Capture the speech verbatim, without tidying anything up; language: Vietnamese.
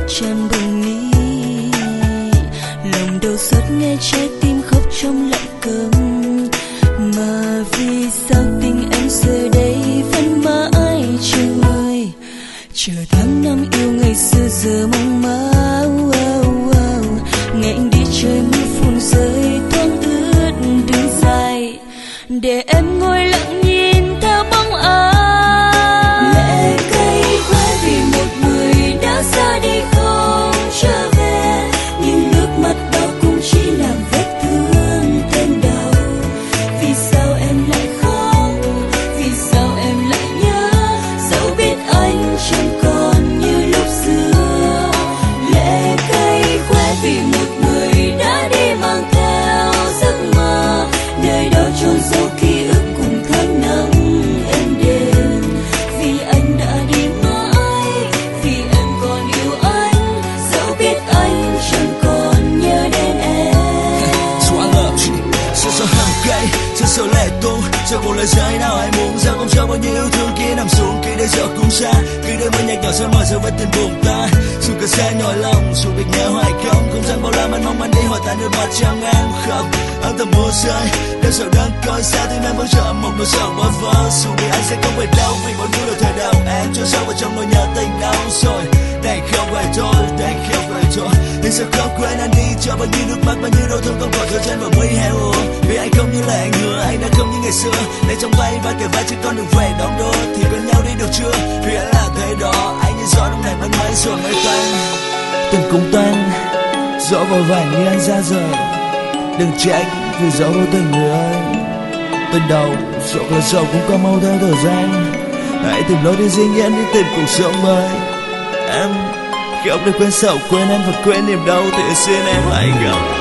tràn bồng ni, lòng đau xót nghe trái tim khóc trong lặng câm. Mà vì sao tình em giờ đây vẫn mãi chờ người, chờ tháng năm yêu ngày xưa giờ mong mão. Oh, oh. Ngày anh đi chơi mưa phùn rơi thoáng ướt đường dài, để em ngồi lặng nhìn theo bóng ai. Lệ cay quá vì một người đã ra đi không trở về, nhưng nước mắt đó cũng chỉ làm vết thương thêm đau. Vì sao em lại khóc, vì sao em lại nhớ, dẫu biết anh chẳng còn như lúc xưa. Lệ cay quá vì một người đã đi mang theo giấc mơ, nơi đó chôn giấu ký ức cùng tháng năm êm đềm. Vì anh đã đi mãi, vì em còn yêu anh, dẫu biết anh chẳng còn nhớ đến em. Xóa ngờ, sao sao hàng cây, sao sao lệ tu, sao một lời rơi nào ai muốn, sao không cho bao nhiêu yêu thương kia nằm xuống khi đây giờ cũng xa, khi đây mới nhạt nhỏ sao mở giờ vẫn tình buồn ta. Dù cả xe nhói lòng, dù biết nhớ hoài không, không gian bao la anh mong anh đi hỏi ta nước mắt trong em khóc. Áng tầm mưa rơi, đêm sầu đang coi xa tim em vẫn chờ một nỗi sầu bơ vơ. Dù biết anh sẽ không về đâu, vì mỗi nỗi đời thời đầu em trôi sâu vào trong nỗi nhớ tình đau rồi. Đành không về thôi, đành không về thôi. Nhưng sao không quên anh đi cho bao nhiêu nước mắt, bao nhiêu đau thương không còn rơi trên bờ mây heo ùa. Vì anh không như là anh hứa, anh đã không như ngày xưa. Để trong tay vai kề vai chứ con đường về đón đô, thì bên nhau đi được chưa? Vì anh là thế đó, anh như gió lúc này vẫn mãi rồi mới tan. Tình cũng tan, gió vào vảnh như anh ra rời. Đừng trách vì gió vô tình người ơi. Tình đầu, dẫu là dẫu cũng có mau theo thời gian. Hãy tìm lối đi riêng nhiên, đi tìm cuộc sống mới. Em không được quên sầu, quên em và quên niềm đau, thì xin em hãy gặp